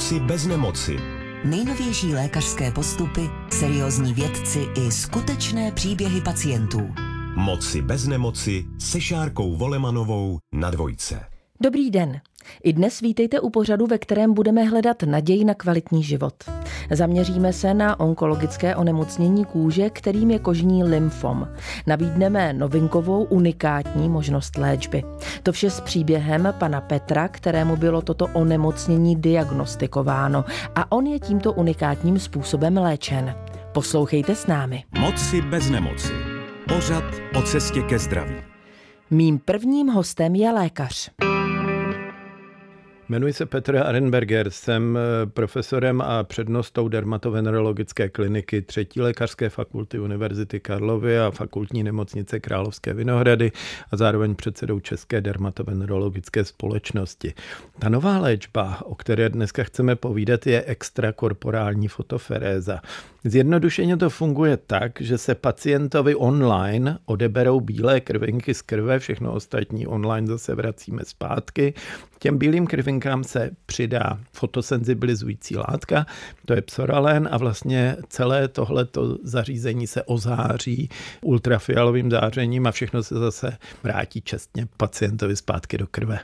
Moci bez nemoci. Nejnovější lékařské postupy, seriózní vědci i skutečné příběhy pacientů. Moci bez nemoci se Šárkou Volemanovou na Dvojce. Dobrý den. I dnes vítejte u pořadu, ve kterém budeme hledat naději na kvalitní život. Zaměříme se na onkologické onemocnění kůže, kterým je kožní lymfom. Nabídneme novinkovou, unikátní možnost léčby. To vše s příběhem pana Petra, kterému bylo toto onemocnění diagnostikováno a on je tímto unikátním způsobem léčen. Poslouchejte s námi. Moci bez nemoci. Pořad o cestě ke zdraví. Mým prvním hostem je lékař. Jmenuji se Petr Arenberger, jsem profesorem a přednostou dermatovenerologické kliniky 3. lékařské fakulty Univerzity Karlovy a fakultní nemocnice Královské Vinohrady a zároveň předsedou České dermatovenerologické společnosti. Ta nová léčba, o které dneska chceme povídat, je extrakorporální fotoferéza. Zjednodušeně to funguje tak, že se pacientovi online odeberou bílé krvinky z krve, všechno ostatní online zase vracíme zpátky. Těm bílým krvinkám se přidá fotosenzibilizující látka, to je psoralen, a vlastně celé tohleto zařízení se ozáří ultrafialovým zářením a všechno se zase vrátí čestně pacientovi zpátky do krve.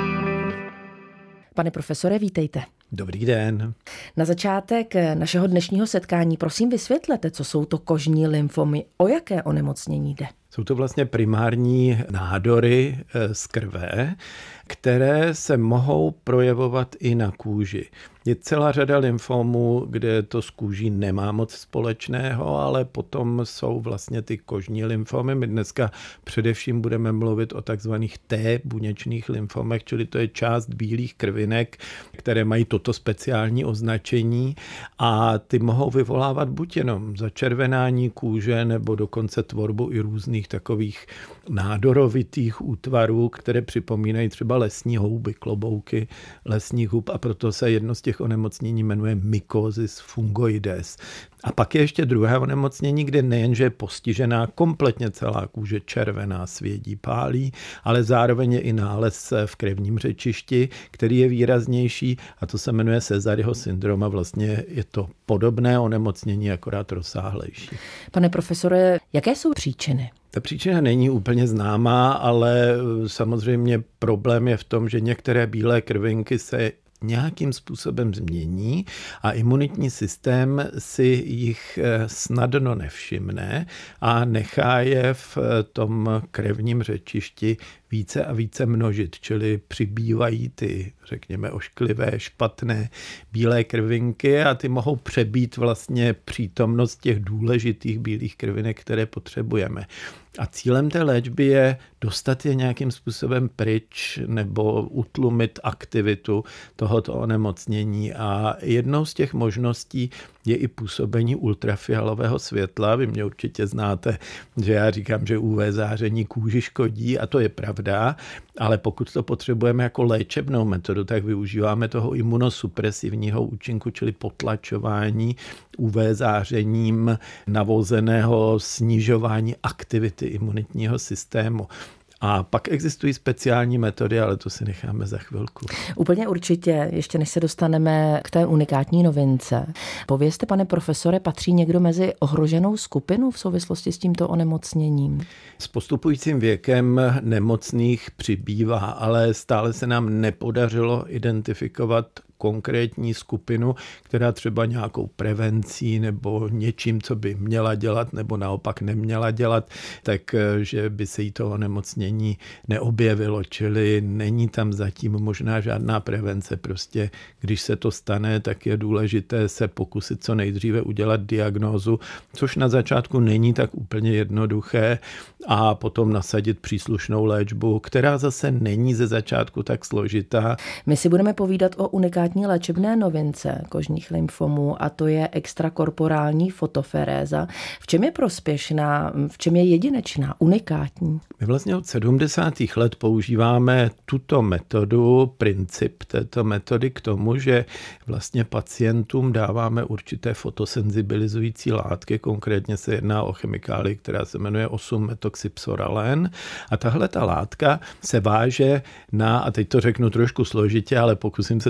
Pane profesore, vítejte. Dobrý den. Na začátek našeho dnešního setkání prosím vysvětlete, co jsou to kožní lymfomy, o jaké onemocnění jde. Jsou to vlastně primární nádory z krve, které se mohou projevovat i na kůži. Je celá řada lymfomů, kde to s kůží nemá moc společného, ale potom jsou vlastně ty kožní lymfomy. My dneska především budeme mluvit o takzvaných T buněčných lymfomech, čili to je část bílých krvinek, které mají toto speciální označení a ty mohou vyvolávat buď jenom začervenání kůže nebo dokonce tvorbu i různých takových nádorovitých útvarů, které připomínají třeba lesní houby, klobouky lesních hub, a proto se jedno z těch onemocnění jmenuje mykosis fungoides. A pak je ještě druhé onemocnění, kde nejenže je postižená kompletně celá kůže, červená, svědí, pálí, ale zároveň je i nález v krevním řečišti, který je výraznější, a to se jmenuje Sézaryho syndrom a vlastně je to podobné onemocnění, akorát rozsáhlejší. Pane profesore, jaké jsou příčiny? Ta příčina není úplně známá, ale samozřejmě problém je v tom, že některé bílé krvinky se nějakým způsobem změní a imunitní systém si jich snadno nevšimne a nechá je v tom krevním řečišti více a více množit, čili přibývají ty, řekněme, ošklivé, špatné bílé krvinky a ty mohou přebít vlastně přítomnost těch důležitých bílých krvinek, které potřebujeme. A cílem té léčby je dostat je nějakým způsobem pryč nebo utlumit aktivitu tohoto onemocnění. A jednou z těch možností je i působení ultrafialového světla. Vy mě určitě znáte, že já říkám, že UV záření kůži škodí, a to je pravda, ale pokud to potřebujeme jako léčebnou metodu, tak využíváme toho imunosupresivního účinku, čili potlačování UV zářením navozeného snižování aktivity imunitního systému. A pak existují speciální metody, ale to si necháme za chvilku. Úplně určitě, ještě než se dostaneme k té unikátní novince. Povězte, pane profesore, patří někdo mezi ohroženou skupinu v souvislosti s tímto onemocněním? S postupujícím věkem nemocných přibývá, ale stále se nám nepodařilo identifikovat konkrétní skupinu, která třeba nějakou prevencí nebo něčím, co by měla dělat nebo naopak neměla dělat, takže by se jí to onemocnění neobjevilo, čili není tam zatím možná žádná prevence. Prostě když se to stane, tak je důležité se pokusit co nejdříve udělat diagnózu, což na začátku není tak úplně jednoduché, a potom nasadit příslušnou léčbu, která zase není ze začátku tak složitá. My si budeme povídat o unikátní léčebné novince kožních lymfomů, a to je extrakorporální fotoferéza. V čem je prospěšná, v čem je jedinečná, unikátní? My vlastně od 70. let používáme tuto metodu, princip této metody k tomu, že vlastně pacientům dáváme určité fotosenzibilizující látky, konkrétně se jedná o chemikálii, která se jmenuje 8-metoxypsoralen, a tahle ta látka se váže na, a teď to řeknu trošku složitě, ale pokusím se co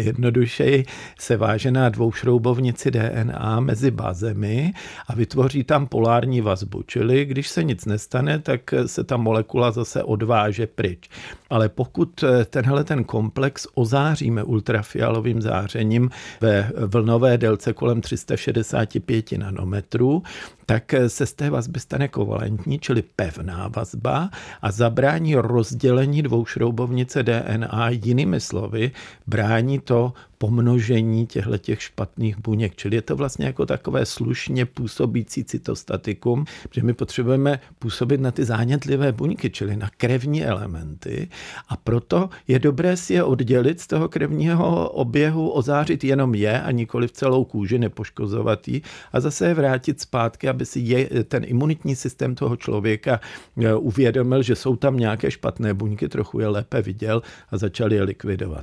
Jednodušeji se váže na dvoušroubovnici DNA mezi bazemi a vytvoří tam polární vazbu, čili když se nic nestane, tak se ta molekula zase odváže pryč. Ale pokud ten komplex ozáříme ultrafialovým zářením ve vlnové délce kolem 365 nanometrů, tak se z té vazby stane kovalentní, čili pevná vazba a zabrání rozdělení dvoušroubovnice DNA. Jinými slovy, brání to pomnožení těch špatných buněk. Čili je to vlastně jako takové slušně působící cytostatikum, že my potřebujeme působit na ty zánětlivé buňky, čili na krevní elementy, a proto je dobré si je oddělit z toho krevního oběhu, ozářit jenom je a nikoli v celou kůži, nepoškozovat ji a zase je vrátit zpátky, aby si ten imunitní systém toho člověka uvědomil, že jsou tam nějaké špatné buňky, trochu je lépe viděl a začal je likvidovat.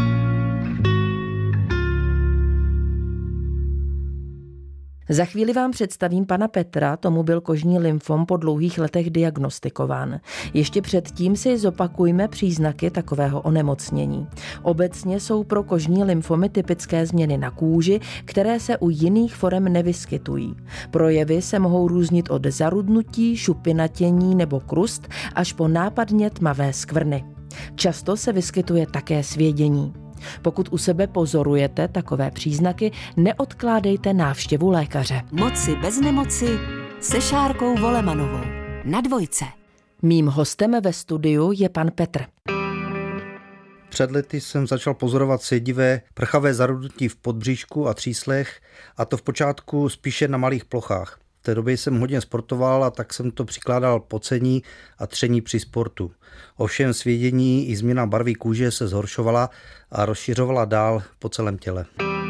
Za chvíli vám představím pana Petra, tomu byl kožní lymfom po dlouhých letech diagnostikován. Ještě předtím si zopakujme příznaky takového onemocnění. Obecně jsou pro kožní lymfomy typické změny na kůži, které se u jiných forem nevyskytují. Projevy se mohou různit od zarudnutí, šupinatění nebo krust až po nápadně tmavé skvrny. Často se vyskytuje také svědění. Pokud u sebe pozorujete takové příznaky, neodkládejte návštěvu lékaře. Moci bez nemoci se Šárkou Volemanovou na Dvojce. Mým hostem ve studiu je pan Petr. Před lety jsem začal pozorovat sedivé prchavé zarudnutí v podbříšku a tříslech, a to v počátku spíše na malých plochách. V té době jsem hodně sportoval a tak jsem to přikládal pocení a tření při sportu. Ovšem svědění i změna barvy kůže se zhoršovala a rozšiřovala dál po celém těle.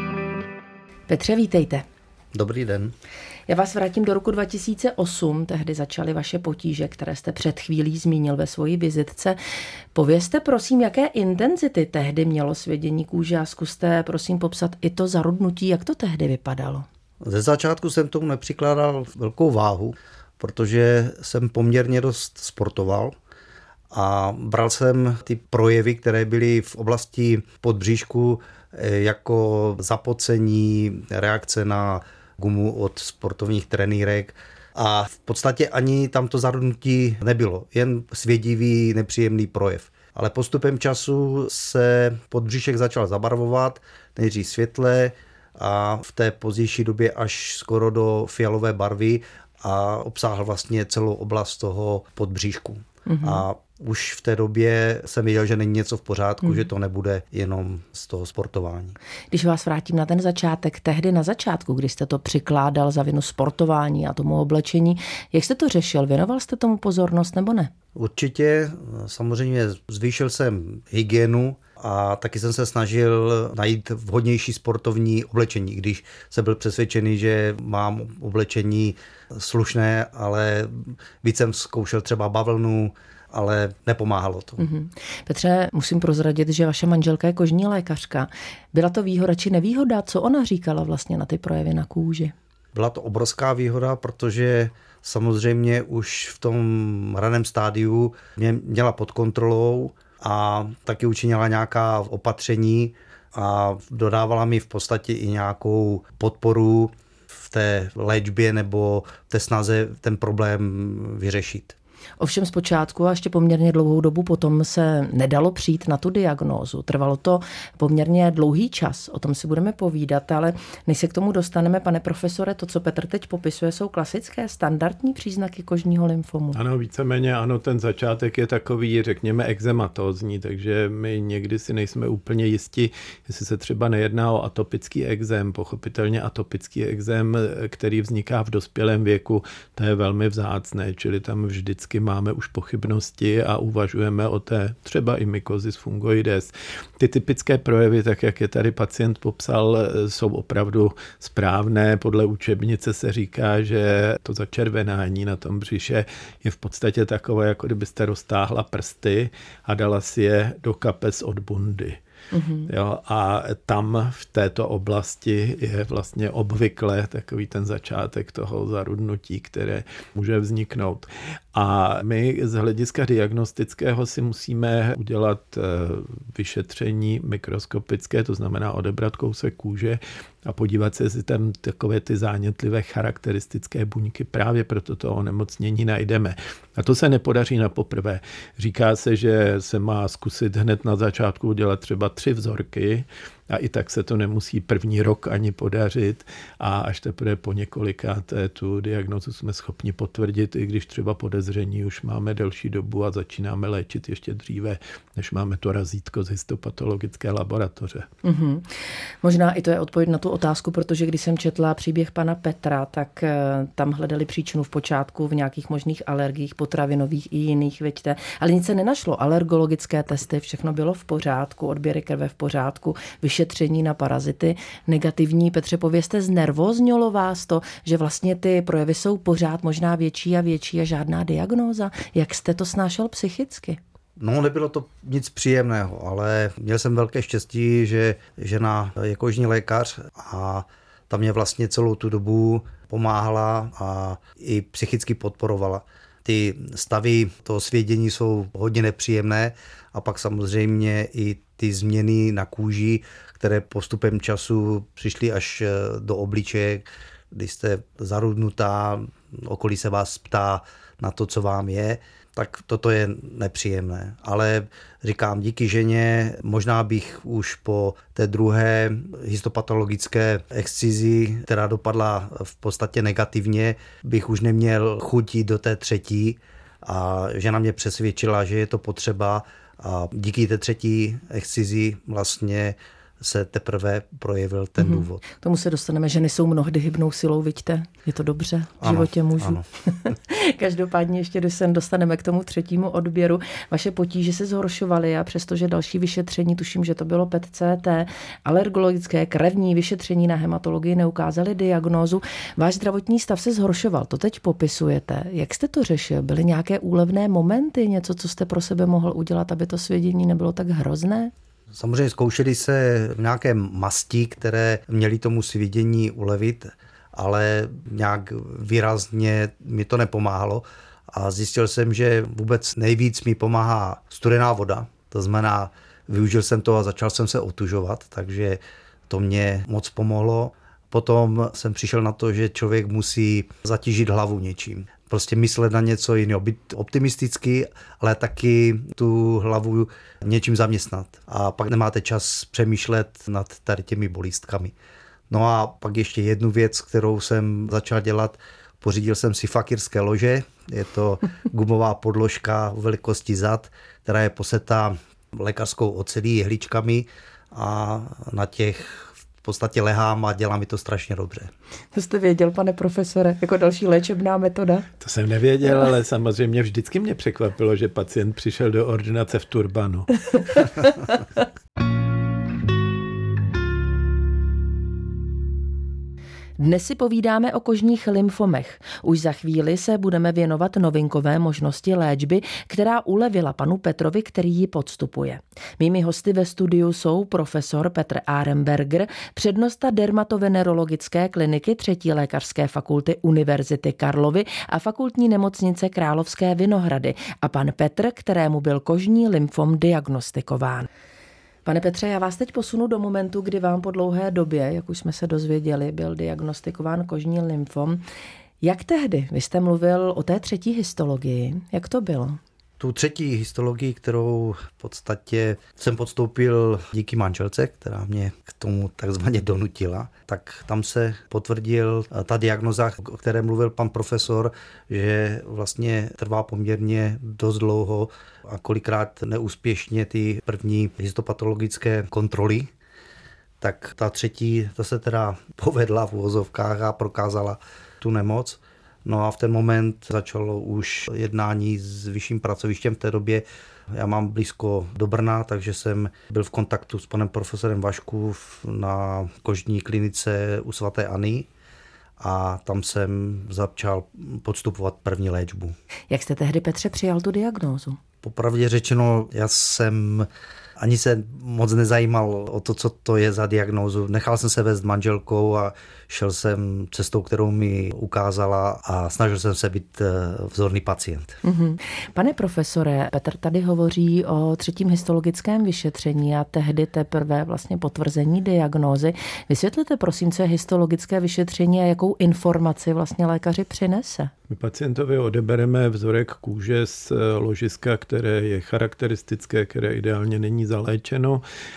Petře, vítejte. Dobrý den. Já vás vrátím do roku 2008, tehdy začaly vaše potíže, které jste před chvílí zmínil ve svojí vizitce. Povězte prosím, jaké intenzity tehdy mělo svědění kůže a zkuste prosím popsat i to zarudnutí, jak to tehdy vypadalo. Ze začátku jsem tomu nepřikládal velkou váhu, protože jsem poměrně dost sportoval a bral jsem ty projevy, které byly v oblasti podbříšku, jako zapocení, reakce na gumu od sportovních trenýrek, a v podstatě ani tamto zarudnutí nebylo, jen svědivý, nepříjemný projev. Ale postupem času se podbříšek začal zabarvovat, nejdřív světle a v té pozdější době až skoro do fialové barvy a obsáhl vlastně celou oblast toho podbříšku. Mm-hmm. A už v té době jsem věděl, že není něco v pořádku, že to nebude jenom z toho sportování. Když vás vrátím na ten začátek, tehdy na začátku, když jste to přikládal za vinu sportování a tomu oblečení, jak jste to řešil? Věnoval jste tomu pozornost nebo ne? Určitě, samozřejmě zvýšil jsem hygienu a taky jsem se snažil najít vhodnější sportovní oblečení, když jsem byl přesvědčený, že mám oblečení slušné, ale víc jsem zkoušel třeba bavlnu, ale nepomáhalo to. Mm-hmm. Petře, musím prozradit, že vaše manželka je kožní lékařka. Byla to výhoda či nevýhoda? Co ona říkala vlastně na ty projevy na kůži? Byla to obrovská výhoda, protože samozřejmě už v tom raném stádiu mě měla pod kontrolou a taky učinila nějaká opatření a dodávala mi v podstatě i nějakou podporu v té léčbě nebo v té snaze ten problém vyřešit. Ovšem zpočátku a ještě poměrně dlouhou dobu potom se nedalo přijít na tu diagnózu. Trvalo to poměrně dlouhý čas, o tom si budeme povídat, ale než se k tomu dostaneme, pane profesore, to, co Petr teď popisuje, jsou klasické standardní příznaky kožního lymfomu. Ano, víceméně ano, ten začátek je takový, řekněme, ekzematózní, takže my někdy si nejsme úplně jisti, jestli se třeba nejedná o atopický ekzém. Pochopitelně atopický ekzém, který vzniká v dospělém věku, to je velmi vzácné, čili tam vždycky máme už pochybnosti a uvažujeme o té třeba i mykosis fungoides. Ty typické projevy, tak jak je tady pacient popsal, jsou opravdu správné. Podle učebnice se říká, že to začervenání na tom břiše je v podstatě takové, jako kdybyste roztáhla prsty a dala si je do kapes od bundy. Jo, a tam v této oblasti je vlastně obvykle takový ten začátek toho zarudnutí, které může vzniknout. A my z hlediska diagnostického si musíme udělat vyšetření mikroskopické, to znamená odebrat kousek kůže a podívat se, jestli tam takové ty zánětlivé charakteristické buňky právě pro toto onemocnění najdeme. A to se nepodaří na poprvé. Říká se, že se má zkusit hned na začátku udělat třeba 3 vzorky a i tak se to nemusí první rok ani podařit a až teprve po několikáté tu diagnózu jsme schopni potvrdit, i když třeba podezření už máme delší dobu a začínáme léčit ještě dříve, než máme to razítko z histopatologické laboratoře. Možná i to je odpověď na tu otázku, protože když jsem četla příběh pana Petra, tak tam hledali příčinu v počátku v nějakých možných alergiích potravinových i jiných, vidíte. Ale nic se nenašlo. Alergologické testy, všechno bylo v pořádku, odběry krve v pořádku, vyšetření na parazity negativní. Petře, povězte, znervózňolo vás to, že vlastně ty projevy jsou pořád možná větší a větší a žádná diagnóza? Jak jste to snášel psychicky? No, nebylo to nic příjemného, ale měl jsem velké štěstí, že žena je kožní lékař a ta mě vlastně celou tu dobu pomáhala a i psychicky podporovala. Ty stavy toho svědění jsou hodně nepříjemné a pak samozřejmě i ty změny na kůži, které postupem času přišly až do obličeje, když jste zarudnutá, okolí se vás ptá na to, co vám je, tak toto je nepříjemné. Ale říkám, díky ženě možná bych už po té druhé histopatologické excizi, která dopadla v podstatě negativně, bych už neměl chuť jít do té třetí a žena mě přesvědčila, že je to potřeba a díky té třetí excizi vlastně se teprve projevil ten důvod. K tomu se dostaneme, ženy jsou mnohdy hybnou silou, vidíte? Je to dobře v životě mužů. Ano. Každopádně ještě, když se dostaneme k tomu třetímu odběru, vaše potíže se zhoršovaly a přestože další vyšetření, tuším, že to bylo PET-CT, alergologické krevní vyšetření na hematologii neukázaly diagnózu, váš zdravotní stav se zhoršoval. To teď popisujete. Jak jste to řešil? Byly nějaké úlevné momenty, něco, co jste pro sebe mohl udělat, aby to svědění nebylo tak hrozné? Samozřejmě zkoušeli se nějaké masti, které měly tomu svědění ulevit, ale nějak výrazně mi to nepomáhalo a zjistil jsem, že vůbec nejvíc mi pomáhá studená voda. To znamená, využil jsem to a začal jsem se otužovat, takže to mě moc pomohlo. Potom jsem přišel na to, že člověk musí zatížit hlavu něčím. Prostě myslet na něco jiného, být optimistický, ale taky tu hlavu něčím zaměstnat. A pak nemáte čas přemýšlet nad tady těmi bolístkami. No a pak ještě jednu věc, kterou jsem začal dělat, pořídil jsem si fakirské lože. Je to gumová podložka v velikosti zad, která je posetá lékařskou ocelí, jehličkami a na těch v podstatě lehám a dělá mi to strašně dobře. To jste věděl, pane profesore, jako další léčebná metoda? To jsem nevěděl, ale samozřejmě vždycky mě překvapilo, že pacient přišel do ordinace v turbanu. Dnes si povídáme o kožních lymfomech. Už za chvíli se budeme věnovat novinkové možnosti léčby, která ulevila panu Petrovi, který ji podstupuje. Mými hosty ve studiu jsou profesor Petr Arenberger, přednosta dermatovenerologické kliniky 3. lékařské fakulty Univerzity Karlovy a fakultní nemocnice Královské Vinohrady a pan Petr, kterému byl kožní lymfom diagnostikován. Pane Petře, já vás teď posunu do momentu, kdy vám po dlouhé době, jak už jsme se dozvěděli, byl diagnostikován kožní lymfom. Jak tehdy? Vy jste mluvil o té 3. histologii. Jak to bylo? Tu 3. histologii, kterou v podstatě jsem podstoupil díky manželce, která mě k tomu takzvaně donutila, tak tam se potvrdil ta diagnoza, o které mluvil pan profesor, že vlastně trvá poměrně dost dlouho a kolikrát neúspěšně ty první histopatologické kontroly. Tak ta 3. ta se teda povedla v uvozovkách a prokázala tu nemoc. No a v ten moment začalo už jednání s vyšším pracovištěm v té době. Já mám blízko do Brna, takže jsem byl v kontaktu s panem profesorem Vašku na kožní klinice u sv. Anny a tam jsem začal podstupovat první léčbu. Jak jste tehdy, Petře, přijal tu diagnózu? Popravdě řečeno, já jsem ani se moc nezajímal o to, co to je za diagnózu. Nechal jsem se vést manželkou a šel jsem cestou, kterou mi ukázala a snažil jsem se být vzorný pacient. Pane profesore, Petr tady hovoří o 3. histologickém vyšetření a tehdy teprve vlastně potvrzení diagnózy. Vysvětlete prosím, co je histologické vyšetření a jakou informaci vlastně lékaři přinese. My pacientovi odebereme vzorek kůže z ložiska, které je charakteristické, které ideálně není zaléčeno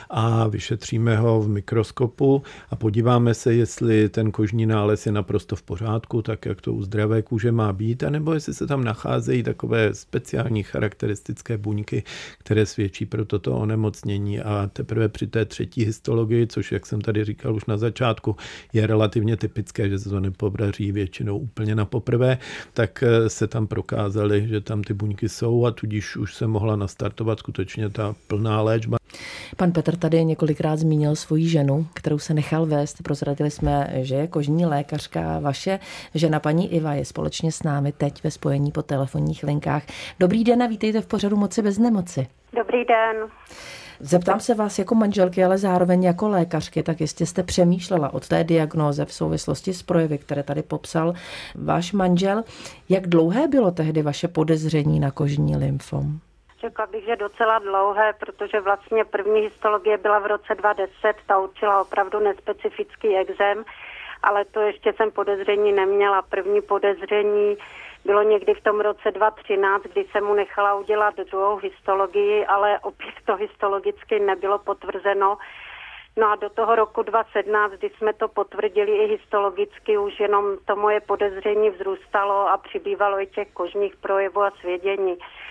a vyšetříme ho v mikroskopu a podíváme se, jestli ten kožní nález je naprosto v pořádku, tak jak to u zdravé kůže má být, anebo jestli se tam nacházejí takové speciální charakteristické buňky, které svědčí pro toto onemocnění. A teprve při té 3. histologii, což jak jsem tady říkal už na začátku, je relativně typické, že se to nepodaří většinou úplně na poprvé, tak se tam prokázali, že tam ty buňky jsou a tudíž už se mohla nastartovat skutečně ta plná léčba. Pan Petr tady několikrát zmínil svoji ženu, kterou se nechal vést. Prozradili jsme, že je kožní lékařka. Vaše žena paní Iva je společně s námi teď ve spojení po telefonních linkách. Dobrý den a vítejte v pořadu Moci bez nemoci. Dobrý den. Zeptám se vás jako manželky, ale zároveň jako lékařky, tak jistě jste přemýšlela od té diagnóze v souvislosti s projevy, které tady popsal váš manžel. Jak dlouhé bylo tehdy vaše podezření na kožní lymfom? Řekla bych, že docela dlouhé, protože vlastně první histologie byla v roce 2010, ta určila opravdu nespecifický ekzém, ale to ještě jsem podezření neměla. První podezření bylo někdy v tom roce 2013, kdy jsem mu nechala udělat 2. histologii, ale opět to histologicky nebylo potvrzeno. No a do toho roku 2017, kdy jsme to potvrdili i histologicky, už jenom to moje podezření vzrůstalo a přibývalo i těch kožních projevů a svědění.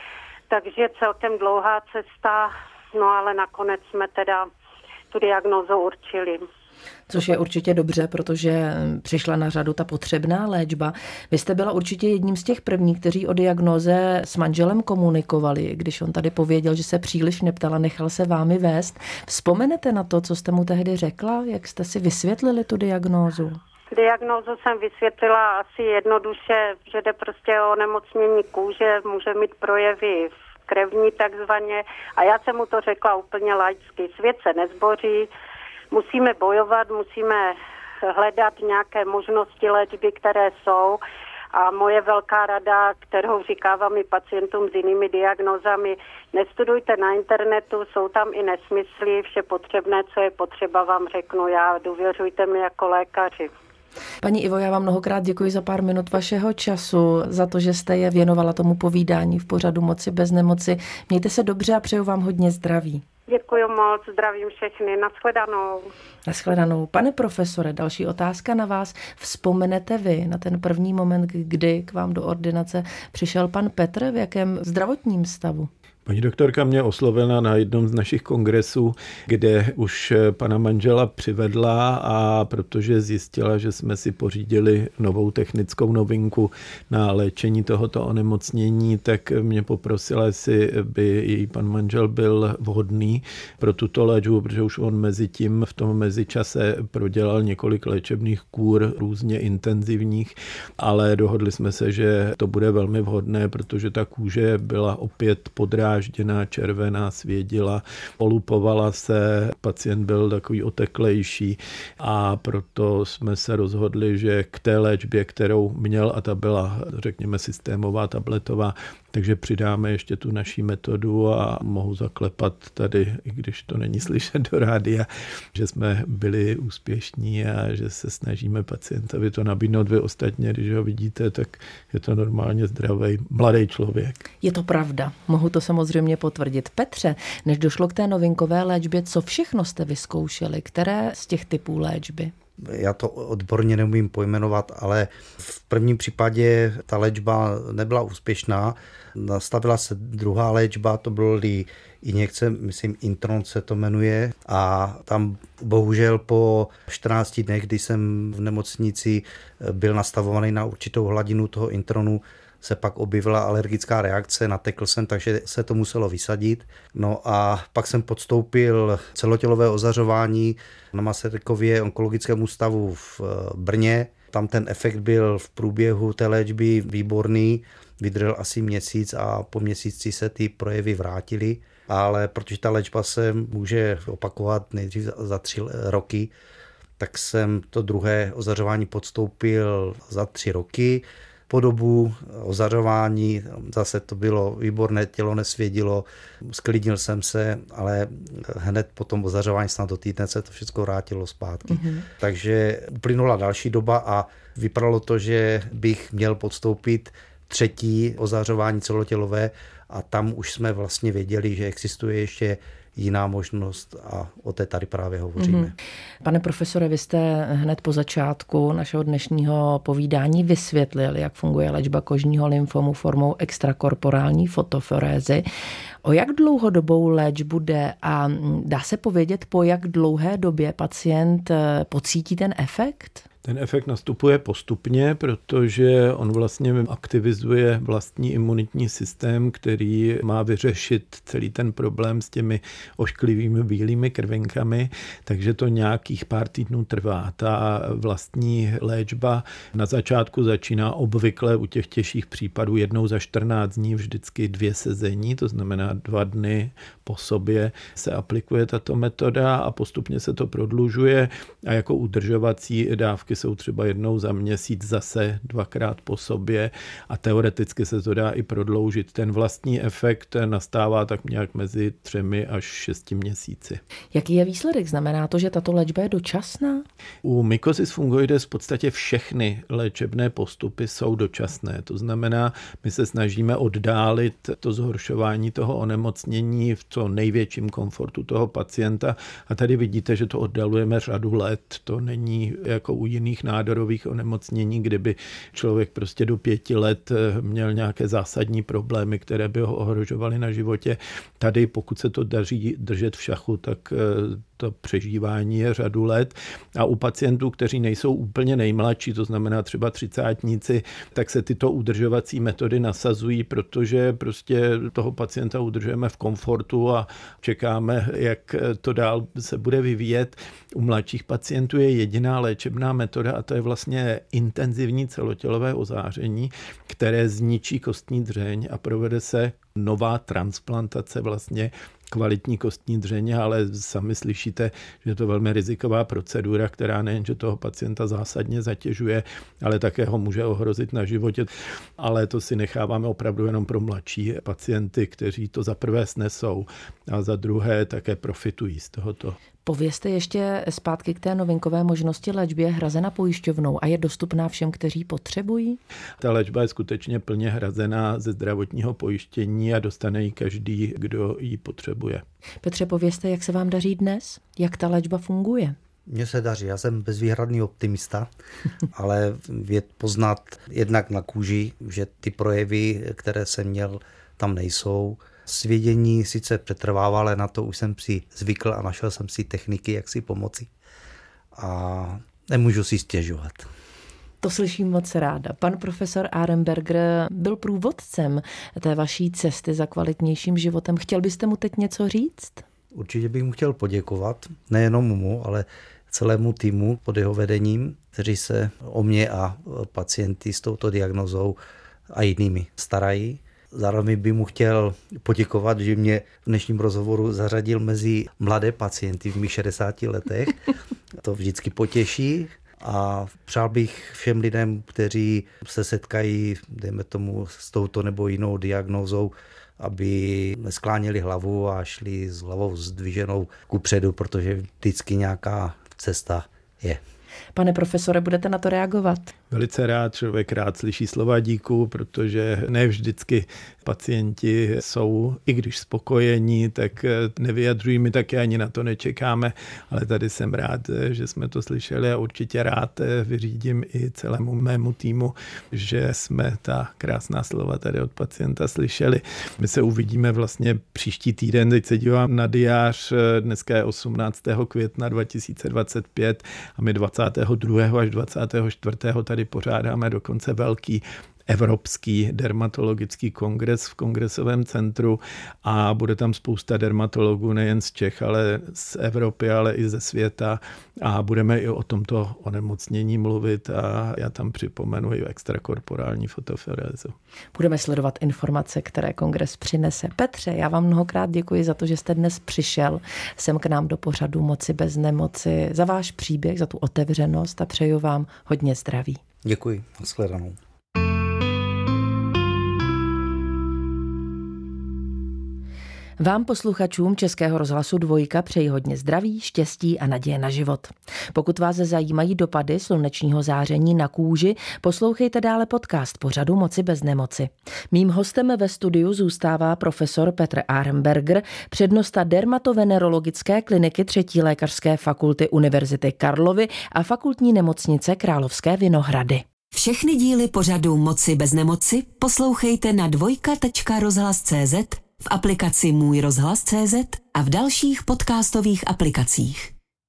Takže celkem dlouhá cesta, no ale nakonec jsme teda tu diagnózu určili. Což je určitě dobře, protože přišla na řadu ta potřebná léčba. Vy jste byla určitě jedním z těch prvních, kteří o diagnóze s manželem komunikovali, když on tady pověděl, že se příliš neptala, nechal se vámi vést. Vzpomenete na to, co jste mu tehdy řekla? Jak jste si vysvětlili tu diagnózu? Diagnózu jsem vysvětlila asi jednoduše, že jde prostě o onemocnění kůže, může mít projevy krevní takzvaně. A já jsem mu to řekla úplně laicky. Svět se nezboří, musíme bojovat, musíme hledat nějaké možnosti léčby, které jsou. A moje velká rada, kterou říkávám i pacientům s jinými diagnózami, nestudujte na internetu, jsou tam i nesmysly, vše potřebné, co je potřeba, vám řeknu já, důvěřujte mi jako lékaři. Paní Ivo, já vám mnohokrát děkuji za pár minut vašeho času, za to, že jste je věnovala tomu povídání v pořadu Moci bez nemoci. Mějte se dobře a přeju vám hodně zdraví. Děkuji moc, zdravím všechny, nashledanou. Nashledanou. Pane profesore, další otázka na vás. Vzpomenete vy na ten první moment, kdy k vám do ordinace přišel pan Petr, v jakém zdravotním stavu? Paní doktorka mě oslovila na jednom z našich kongresů, kde už pana manžela přivedla a protože zjistila, že jsme si pořídili novou technickou novinku na léčení tohoto onemocnění, tak mě poprosila, jestli by její pan manžel byl vhodný pro tuto léčbu, protože už on mezi tím v tom mezičase prodělal několik léčebných kůr různě intenzivních, ale dohodli jsme se, že to bude velmi vhodné, protože ta kůže byla opět podrážděná, červená, svědila, olupovala se, pacient byl takový oteklejší a proto jsme se rozhodli, že k té léčbě, kterou měl, a ta byla, řekněme, systémová, tabletová, takže přidáme ještě tu naší metodu a mohu zaklepat tady, i když to není slyšet do rádia, že jsme byli úspěšní a že se snažíme pacientovi to nabídnout. Vy ostatně, když ho vidíte, tak je to normálně zdravý mladý člověk. Je to pravda, mohu to samozřejmě potvrdit. Petře, než došlo k té novinkové léčbě, co všechno jste vyzkoušeli? Které z těch typů léčby? Já to odborně neumím pojmenovat, ale v prvním případě ta léčba nebyla úspěšná. Nastavila se druhá léčba, to byly injekce, myslím Intron se to jmenuje, a tam bohužel po 14 dnech, kdy jsem v nemocnici byl nastavovaný na určitou hladinu toho Intronu, se pak objevila alergická reakce, natekl jsem, takže se to muselo vysadit. No a pak jsem podstoupil celotělové ozařování na Masarykově onkologickému ústavu v Brně. tam ten efekt byl v průběhu té léčby výborný, vydržel asi měsíc a po měsíci se ty projevy vrátily, ale protože ta léčba se může opakovat nejdřív za 3 roky, tak jsem to druhé ozařování podstoupil za 3 roky. Po dobu ozařování zase to bylo výborné, tělo nesvědilo, sklidnil jsem se, ale hned po tom ozařování snad do týdne se to všechno vrátilo zpátky. Takže uplynula další doba a vypadalo to, že bych měl podstoupit 3. ozařování celotělové a tam už jsme vlastně věděli, že existuje ještě jiná možnost a o té tady právě hovoříme. Pane profesore, vy jste hned po začátku našeho dnešního povídání vysvětlil, jak funguje léčba kožního lymfomu formou extrakorporální fotoforézy. O jak dlouhodobou léčbu jde a dá se povědět, po jak dlouhé době pacient pocítí ten efekt? Ten efekt nastupuje postupně, protože on vlastně aktivizuje vlastní imunitní systém, který má vyřešit celý ten problém s těmi ošklivými bílými krvinkami, takže to nějakých pár týdnů trvá. Ta vlastní léčba na začátku začíná obvykle u těch těžších případů jednou za 14 dní, vždycky 2 sezení, to znamená 2 dny po sobě se aplikuje tato metoda a postupně se to prodlužuje a jako udržovací dávky jsou třeba jednou za měsíc, zase 2krát po sobě a teoreticky se to dá i prodloužit. Ten vlastní efekt nastává tak nějak mezi 3 až 6 měsíci. Jaký je výsledek? Znamená to, že tato léčba je dočasná? U mykosis fungoides v podstatě všechny léčebné postupy jsou dočasné. To znamená, my se snažíme oddálit to zhoršování toho onemocnění v co největším komfortu toho pacienta a tady vidíte, že to oddalujeme řadu let. To není jako u jiných nádorových onemocnění, kdyby člověk prostě do 5 let měl nějaké zásadní problémy, které by ho ohrožovaly na životě. Tady, pokud se to daří držet v šachu, tak to přežívání je řadu let. A u pacientů, kteří nejsou úplně nejmladší, to znamená třeba 30-tníci, tak se tyto udržovací metody nasazují, protože prostě toho pacienta udržujeme v komfortu a čekáme, jak to dál se bude vyvíjet. U mladších pacientů je jediná léčebná metoda a to je vlastně intenzivní celotělové ozáření, které zničí kostní dřeň a provede se nová transplantace vlastně kvalitní kostní dřeně, ale sami slyšíte, že je to velmi riziková procedura, která nejenže toho pacienta zásadně zatěžuje, ale také ho může ohrozit na životě. Ale to si necháváme opravdu jenom pro mladší pacienty, kteří to za prvé snesou a za druhé také profitují z tohoto. Povězte ještě zpátky k té novinkové možnosti léčby, je hrazena pojišťovnou a je dostupná všem, kteří potřebují? Ta léčba je skutečně plně hrazená ze zdravotního pojištění a dostane ji každý, kdo ji potřebuje. Petře, povězte, jak se vám daří dnes? Jak ta léčba funguje? Mně se daří, já jsem bezvýhradný optimista, ale vědět poznat jednak na kůži, že ty projevy, které jsem měl, tam nejsou. Svědění sice přetrvává, ale na to už jsem si zvykl a našel jsem si techniky, jak si pomoci. A nemůžu si stěžovat. To slyším moc ráda. Pan profesor Arenberger byl průvodcem té vaší cesty za kvalitnějším životem. Chtěl byste mu teď něco říct? Určitě bych mu chtěl poděkovat, nejenom mu, ale celému týmu pod jeho vedením, kteří se o mě a pacienty s touto diagnózou a jinými starají. Zároveň bych mu chtěl poděkovat, že mě v dnešním rozhovoru zařadil mezi mladé pacienty v mých 60 letech. To vždycky potěší a přál bych všem lidem, kteří se setkají, dejme tomu, s touto nebo jinou diagnózou, aby neskláněli hlavu a šli s hlavou zdviženou kupředu, protože vždycky nějaká cesta je. Pane profesore, budete na to reagovat? Velice rád, člověk rád slyší slova díku, protože ne vždycky pacienti jsou, i když spokojení, tak nevyjadřují, my taky ani na to nečekáme, ale tady jsem rád, že jsme to slyšeli a určitě rád vyřídím i celému mému týmu, že jsme ta krásná slova tady od pacienta slyšeli. My se uvidíme vlastně příští týden, teď se dívám na diář, dneska je 18. května 2025 a my 22. až 24. tady pořádáme dokonce velký Evropský dermatologický kongres v kongresovém centru a bude tam spousta dermatologů nejen z Čech, ale z Evropy, ale i ze světa a budeme i o tomto onemocnění mluvit a já tam připomenu i extrakorporální fotoforézu. Budeme sledovat informace, které kongres přinese. Petře, já vám mnohokrát děkuji za to, že jste dnes přišel sem k nám do pořadu Moci bez nemoci, za váš příběh, za tu otevřenost a přeju vám hodně zdraví. Děkuji, nashledanou. Vám posluchačům Českého rozhlasu Dvojka přeji hodně zdraví, štěstí a naděje na život. Pokud vás zajímají dopady slunečního záření na kůži, poslouchejte dále podcast pořadu Moci bez nemoci. Mým hostem ve studiu zůstává profesor Petr Arenberger, přednosta dermatovenerologické kliniky 3. lékařské fakulty Univerzity Karlovy a fakultní nemocnice Královské Vinohrady. Všechny díly pořadu Moci bez nemoci poslouchejte na dvojka.rozhlas.cz, v aplikaci Můj rozhlas.cz a v dalších podcastových aplikacích.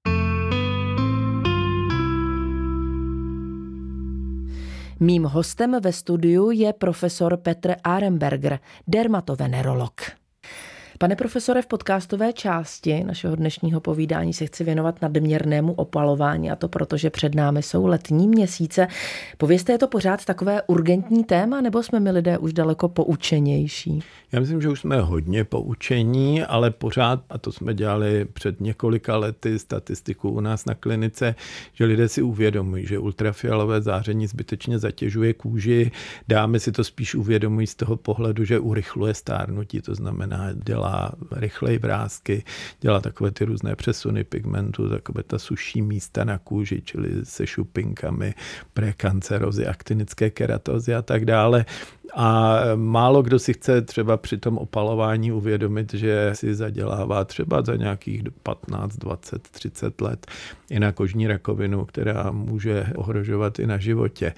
Mým hostem ve studiu je profesor Petr Arenberger, dermatovenerolog. Pane profesore, v podcastové části našeho dnešního povídání se chci věnovat nadměrnému opalování, a to proto, že před námi jsou letní měsíce. Povězte, je to pořád takové urgentní téma, nebo jsme my lidé už daleko poučenější? Já myslím, že už jsme hodně poučení, ale pořád, a to jsme dělali před několika lety statistiku u nás na klinice, že lidé si uvědomují, že ultrafialové záření zbytečně zatěžuje kůži. Dámy si to spíš uvědomují z toho pohledu, že urychluje stárnutí, to znamená, dělá rychleji vrásky, dělá takové ty různé přesuny pigmentu, takové ta suší místa na kůži, čili se šupinkami, prekancerozy, aktinické keratozy a tak dále. A málo kdo si chce třeba při tom opalování uvědomit, že si zadělává třeba za nějakých 15, 20, 30 let i na kožní rakovinu, která může ohrožovat i na životě.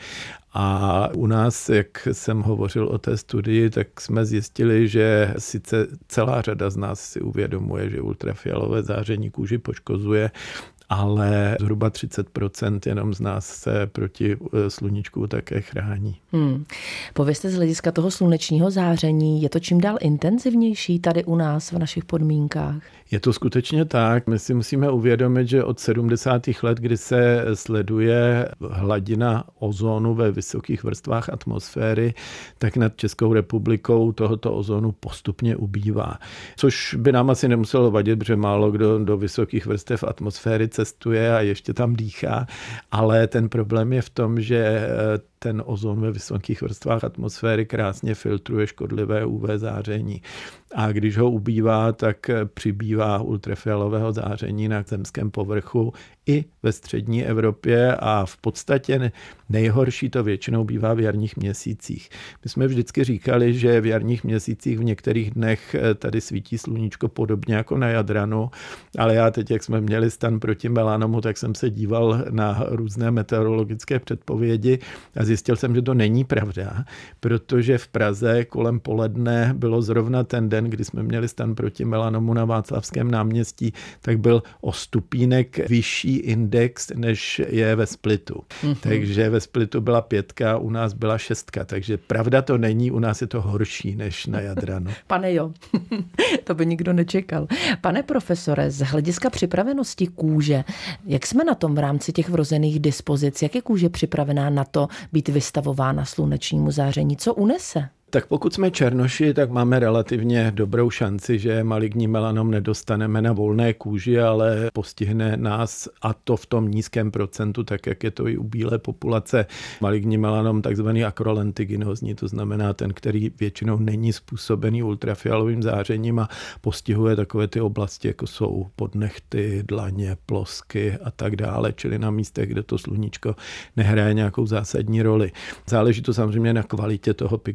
A u nás, jak jsem hovořil o té studii, tak jsme zjistili, že sice celá řada z nás si uvědomuje, že ultrafialové záření kůži poškozuje, ale zhruba 30% jenom z nás se proti sluníčku také chrání. Povězte z hlediska toho slunečního záření, je to čím dál intenzivnější tady u nás v našich podmínkách? Je to skutečně tak. My si musíme uvědomit, že od 70. let, kdy se sleduje hladina ozónu ve vysokých vrstvách atmosféry, tak nad Českou republikou tohoto ozónu postupně ubývá. Což by nám asi nemuselo vadit, protože málo kdo do vysokých vrstev atmosféry cestuje a ještě tam dýchá, ale ten problém je v tom, že ten ozon ve vysokých vrstvách atmosféry krásně filtruje škodlivé UV záření. A když ho ubývá, tak přibývá ultrafialového záření na zemském povrchu i ve střední Evropě a v podstatě nejhorší to většinou bývá v jarních měsících. My jsme vždycky říkali, že v jarních měsících v některých dnech tady svítí sluníčko podobně jako na Jadranu, ale já teď, jak jsme měli stan proti melanomu, tak jsem se díval na různé meteorologické předpovědi a zjistil jsem, že to není pravda, protože v Praze kolem poledne bylo zrovna ten den, kdy jsme měli stan proti melanomu na Václavském náměstí, tak byl o stupínek vyšší index, než je ve Splitu. Takže ve Splitu byla 5, u nás byla 6, takže pravda to není, u nás je to horší než na Jadranu. Pane jo, to by nikdo nečekal. Pane profesore, z hlediska připravenosti kůže, jak jsme na tom v rámci těch vrozených dispozic? Jak je kůže připravená na to být vystavována slunečnímu záření? Co unese? Tak pokud jsme černoši, tak máme relativně dobrou šanci, že maligní melanom nedostaneme na volné kůži, ale postihne nás, a to v tom nízkém procentu, tak jak je to i u bílé populace, maligní melanom takzvaný akrolentiginózní, to znamená ten, který většinou není způsobený ultrafialovým zářením a postihuje takové ty oblasti, jako jsou podnechty, dlaně, plosky a tak dále, čili na místech, kde to sluníčko nehraje nějakou zásadní roli. Záleží to samozřejmě na kvalitě toho pigmentu,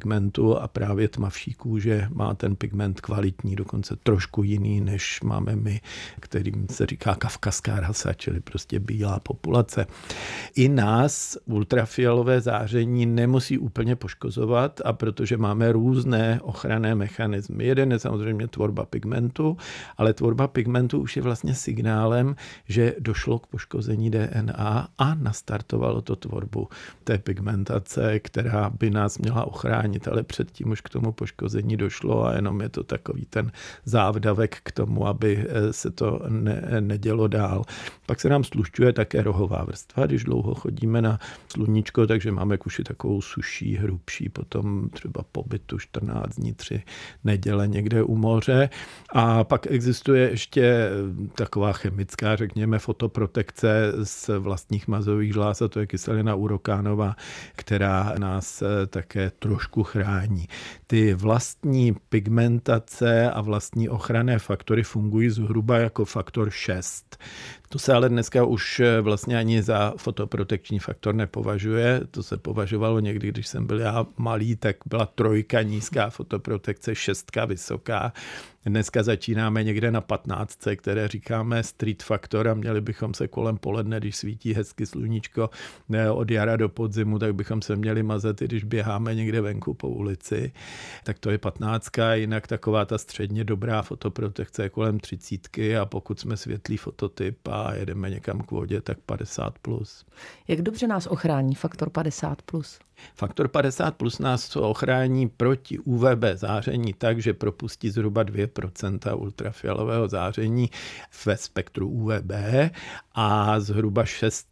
pigmentu a právě tmavší kůže má ten pigment kvalitní, dokonce trošku jiný, než máme my, kterým se říká kavkazská rasa, čili prostě bílá populace. I nás ultrafialové záření nemusí úplně poškozovat, a protože máme různé ochranné mechanismy. Jeden je samozřejmě tvorba pigmentu, ale tvorba pigmentu už je vlastně signálem, že došlo k poškození DNA a nastartovalo to tvorbu té pigmentace, která by nás měla ochránit, ale předtím už k tomu poškození došlo a jenom je to takový ten závdavek k tomu, aby se to nedělo dál. Pak se nám stlušťuje také rohová vrstva, když dlouho chodíme na sluníčko, takže máme kuši takovou suší, hrubší, potom třeba pobytu 14 dní, 3 neděle někde u moře. A pak existuje ještě taková chemická, řekněme, fotoprotekce z vlastních mazových žláz, a to je kyselina urokánová, která nás také trošku chrání. Ty vlastní pigmentace a vlastní ochranné faktory fungují zhruba jako faktor 6. To se ale dneska už vlastně ani za fotoprotekční faktor nepovažuje. To se považovalo někdy, když jsem byl já malý, tak byla 3 nízká fotoprotekce, 6 vysoká. Dneska začínáme někde na 15, které říkáme street faktor, a měli bychom se kolem poledne, když svítí hezky sluníčko od jara do podzimu, tak bychom se měli mazat, i když běháme někde venku po ulici. Tak to je 15, jinak taková ta středně dobrá fotoprotekce je kolem 30, a pokud jsme světlý fototyp a jedeme někam k vodě, tak 50+. Jak dobře nás ochrání faktor 50+? Faktor 50+ nás ochrání proti UVB záření tak, že propustí zhruba 2% ultrafialového záření ve spektru UVB a zhruba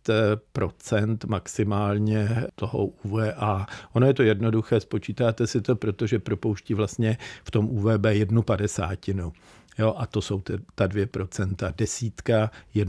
6% maximálně toho UVA. Ono je to jednoduché, spočítáte si to, protože propouští vlastně v tom UVB 1/50. Jo, a to jsou ta 2%, 10,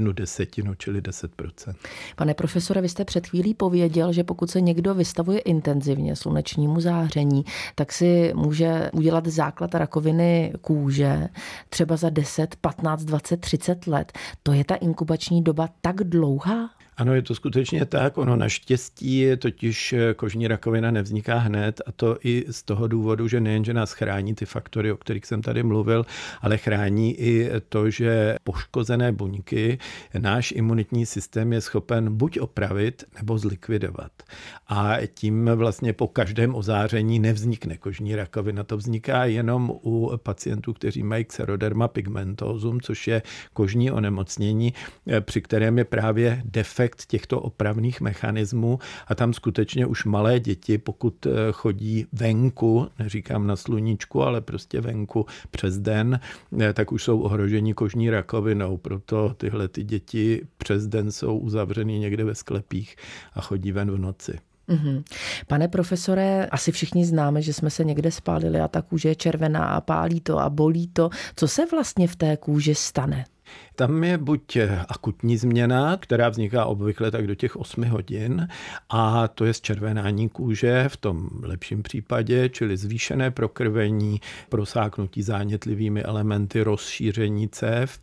1/10, čili 10%. Pane profesore, vy jste před chvílí pověděl, že pokud se někdo vystavuje intenzivně slunečnímu záření, tak si může udělat základ rakoviny kůže třeba za 10, 15, 20, 30 let. To je ta inkubační doba tak dlouhá? Ano, je to skutečně tak. Ono naštěstí totiž kožní rakovina nevzniká hned, a to i z toho důvodu, že nejenže nás chrání ty faktory, o kterých jsem tady mluvil, ale chrání i to, že poškozené buňky náš imunitní systém je schopen buď opravit, nebo zlikvidovat. A tím vlastně po každém ozáření nevznikne kožní rakovina. To vzniká jenom u pacientů, kteří mají xeroderma pigmentosum, což je kožní onemocnění, při kterém je právě defekt těchto opravných mechanismů, a tam skutečně už malé děti, pokud chodí venku, neříkám na sluníčku, ale prostě venku přes den, tak už jsou ohroženi kožní rakovinou. Proto tyhle ty děti přes den jsou uzavřený někde ve sklepích a chodí ven v noci. Pane profesore, asi všichni známe, že jsme se někde spálili a ta kůže je červená a pálí to a bolí to. Co se vlastně v té kůži stane? Tam je buď akutní změna, která vzniká obvykle tak do těch 8 hodin, a to je zčervenání kůže v tom lepším případě, čili zvýšené prokrvení, prosáknutí zánětlivými elementy, rozšíření cév,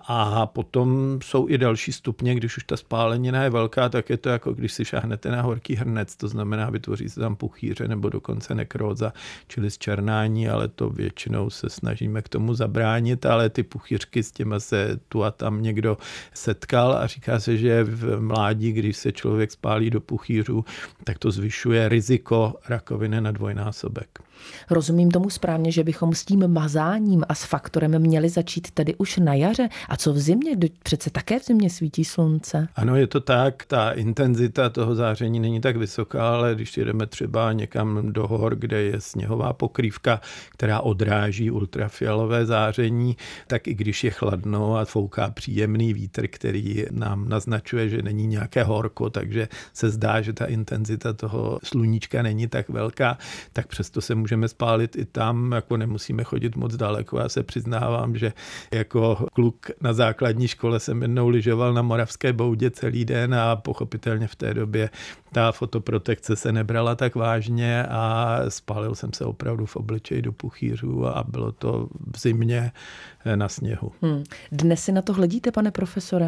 a potom jsou i další stupně, když už ta spálenina je velká, tak je to jako když si šáhnete na horký hrnec, to znamená, vytvoří se tam puchýře nebo dokonce nekróza, čili zčernání, ale to většinou se snažíme k tomu zabránit, ale ty puchýřky s těma se tu a tam někdo setkal a říká se, že v mládí, když se člověk spálí do puchýřů, tak to zvyšuje riziko rakoviny na 2násobek. Rozumím tomu správně, že bychom s tím mazáním a s faktorem měli začít tedy už na jaře? A co v zimě? Přece také v zimě svítí slunce. Ano, je to tak. Ta intenzita toho záření není tak vysoká, ale když jedeme třeba někam do hor, kde je sněhová pokrývka, která odráží ultrafialové záření, tak i když je chladno a fouká příjemný vítr, který nám naznačuje, že není nějaké horko, takže se zdá, že ta intenzita toho sluníčka není tak velká, tak přesto se můžeme spálit i tam, jako nemusíme chodit moc daleko. Já se přiznávám, že jako kluk na základní škole jsem jednou lyžoval na Moravské Boudě celý den a pochopitelně v té době ta fotoprotekce se nebrala tak vážně a spálil jsem se opravdu v obličeji do puchýřů a bylo to v zimě na sněhu. Dnes si na to hledíte, pane profesore?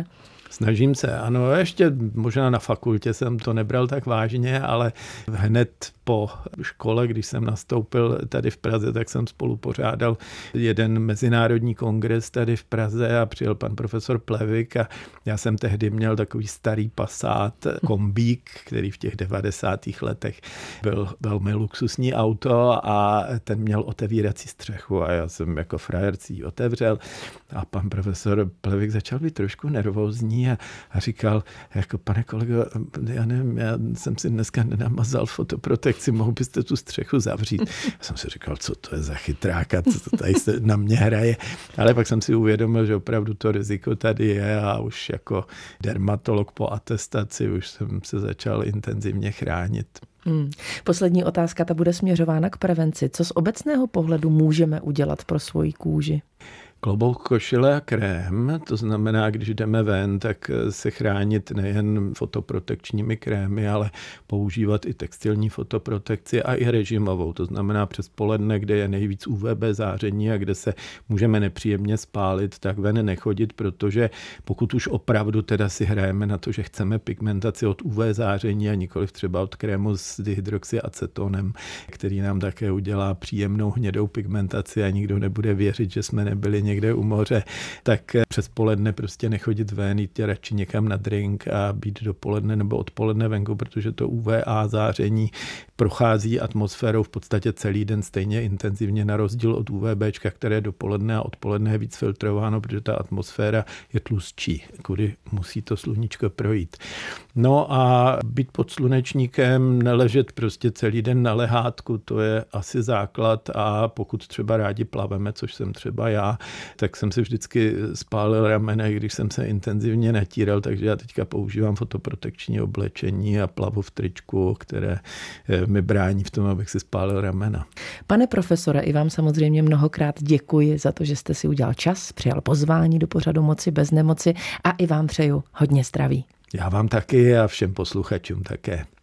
Snažím se, ano, ještě možná na fakultě jsem to nebral tak vážně, ale hned po škole, když jsem nastoupil tady v Praze, tak jsem spolupořádal jeden mezinárodní kongres tady v Praze a přijel pan profesor Plevik a já jsem tehdy měl takový starý Passat kombík, který v těch 90. letech byl velmi luxusní auto a ten měl otevírací střechu a já jsem jako frajer si ji otevřel a pan profesor Plevik začal být trošku nervózní a říkal, jako pane kolego, já nevím, já jsem si dneska nenamazal fotoprotekci, mohl byste tu střechu zavřít. Já jsem si říkal, co to je za chytráka, co to tady se na mě hraje. Ale pak jsem si uvědomil, že opravdu to riziko tady je a už jako dermatolog po atestaci už jsem se začal intenzivně chránit. Poslední otázka, ta bude směřována k prevenci. Co z obecného pohledu můžeme udělat pro svoji kůži? Klobouk, košile a krém, to znamená, když jdeme ven, tak se chránit nejen fotoprotekčními krémy, ale používat i textilní fotoprotekci a i režimovou, to znamená přes poledne, kde je nejvíc UVB záření a kde se můžeme nepříjemně spálit, tak ven nechodit, protože pokud už opravdu teda si hrajeme na to, že chceme pigmentaci od UV záření a nikoliv třeba od krému s dihydroxyacetonem, který nám také udělá příjemnou hnědou pigmentaci a nikdo nebude věřit, že jsme nebyli někde u moře, tak přes poledne prostě nechodit ven, jít radši někam na drink a být dopoledne nebo odpoledne venku, protože to UVA záření prochází atmosférou v podstatě celý den stejně intenzivně na rozdíl od UVBčka, které dopoledne a odpoledne je víc filtrováno, protože ta atmosféra je tlustší, kudy musí to sluníčko projít. No a být pod slunečníkem, neležet prostě celý den na lehátku, to je asi základ a pokud třeba rádi plaveme, což jsem třeba já, tak jsem si vždycky spálil ramena, když jsem se intenzivně natíral, takže já teďka používám fotoprotekční oblečení a plavu v tričku, které mi brání v tom, abych si spálil ramena. Pane profesore, i vám samozřejmě mnohokrát děkuji za to, že jste si udělal čas, přijal pozvání do pořadu Moci bez nemoci a i vám přeju hodně zdraví. Já vám taky a všem posluchačům také.